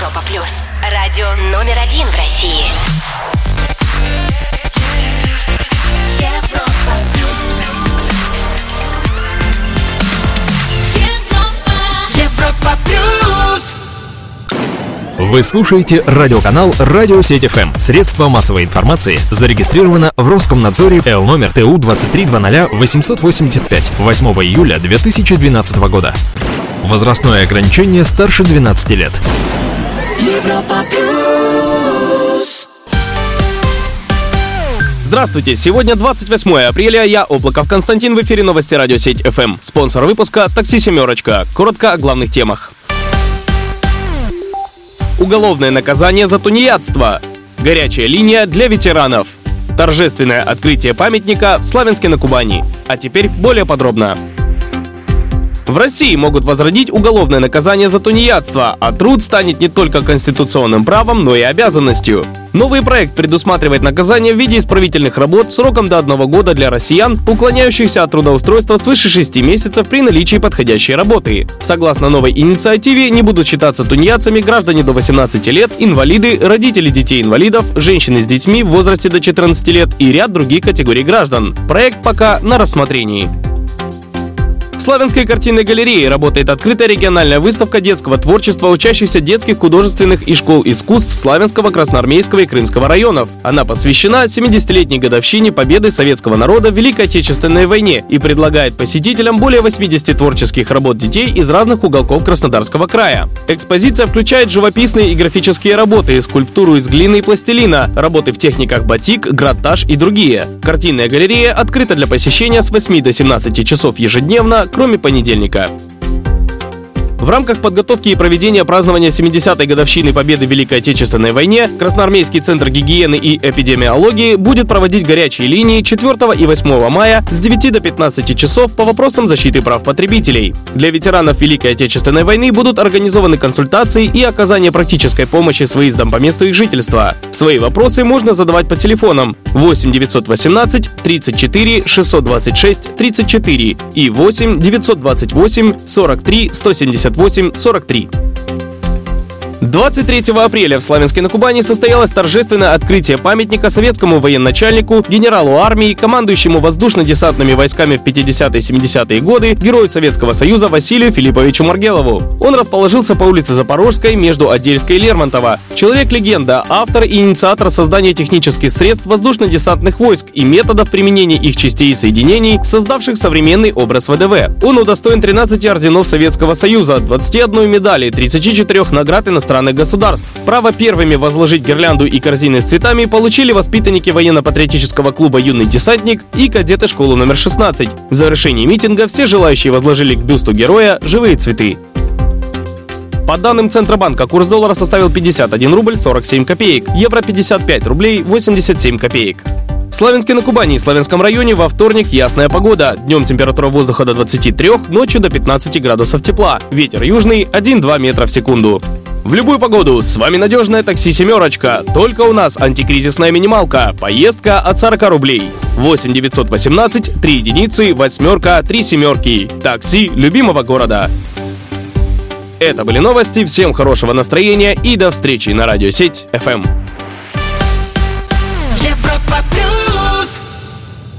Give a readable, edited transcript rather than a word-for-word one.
Европа Плюс. Радио номер 1 в России. Европа Плюс. Европа Плюс. Вы слушаете радиоканал «Радиосеть ФМ». Средство массовой информации зарегистрировано в Роскомнадзоре Л номер ТУ 2300-885 8 июля 2012 года. Возрастное ограничение старше 12 лет. Европа Плюс. Здравствуйте, сегодня 28 апреля, я, Облаков Константин, в эфире новости «Радиосеть ФМ». Спонсор выпуска «Такси Семерочка». Коротко о главных темах. Уголовное наказание за тунеядство. Горячая линия для ветеранов. Торжественное открытие памятника в Славянске на Кубани. А теперь более подробно. В России могут возродить уголовное наказание за тунеядство, а труд станет не только конституционным правом, но и обязанностью. Новый проект предусматривает наказание в виде исправительных работ сроком до 1 года для россиян, уклоняющихся от трудоустройства свыше 6 месяцев при наличии подходящей работы. Согласно новой инициативе, не будут считаться тунеядцами граждане до 18 лет, инвалиды, родители детей-инвалидов, женщины с детьми в возрасте до 14 лет и ряд других категорий граждан. Проект пока на рассмотрении. В Славянской картинной галерее работает открытая региональная выставка детского творчества учащихся детских художественных и школ искусств Славянского, Красноармейского и Крымского районов. Она посвящена 70-летней годовщине победы советского народа в Великой Отечественной войне и предлагает посетителям более 80 творческих работ детей из разных уголков Краснодарского края. Экспозиция включает живописные и графические работы, скульптуру из глины и пластилина, работы в техниках батик, граттаж и другие. Картинная галерея открыта для посещения с 8 до 17 часов ежедневно, кроме понедельника. В рамках подготовки и проведения празднования 70-й годовщины победы в Великой Отечественной войне Красноармейский центр гигиены и эпидемиологии будет проводить горячие линии 4 и 8 мая с 9 до 15 часов по вопросам защиты прав потребителей. Для ветеранов Великой Отечественной войны будут организованы консультации и оказание практической помощи с выездом по месту их жительства. Свои вопросы можно задавать по телефонам 8 918 34 626 34 и 8 928 43 178 43. 23 апреля в Славянске на Кубани состоялось торжественное открытие памятника советскому военачальнику, генералу армии, командующему воздушно-десантными войсками в 50-70-е годы, герою Советского Союза Василию Филипповичу Маргелову. Он расположился по улице Запорожской между Одельской и Лермонтова. Человек-легенда, автор и инициатор создания технических средств воздушно-десантных войск и методов применения их частей и соединений, создавших современный образ ВДВ. Он удостоен 13 орденов Советского Союза, 21 медали, 34 наград иностранных государств. Право первыми возложить гирлянду и корзины с цветами получили воспитанники военно-патриотического клуба «Юный десантник» и кадеты школы номер 16. В завершении митинга все желающие возложили к бюсту героя живые цветы. По данным Центробанка, курс доллара составил 51 рубль 47 копеек, евро 55 рублей 87 копеек. В Славянске на Кубани и Славянском районе во вторник ясная погода. Днем температура воздуха до 23, ночью до 15 градусов тепла. Ветер южный 1-2 метра в секунду. В любую погоду с вами надежное такси «Семерочка». Только у нас антикризисная минималка. Поездка от 40 рублей. 8 918 3 единицы, восьмерка, 3 семерки. Такси любимого города. Это были новости. Всем хорошего настроения и до встречи на радиосеть ФМ.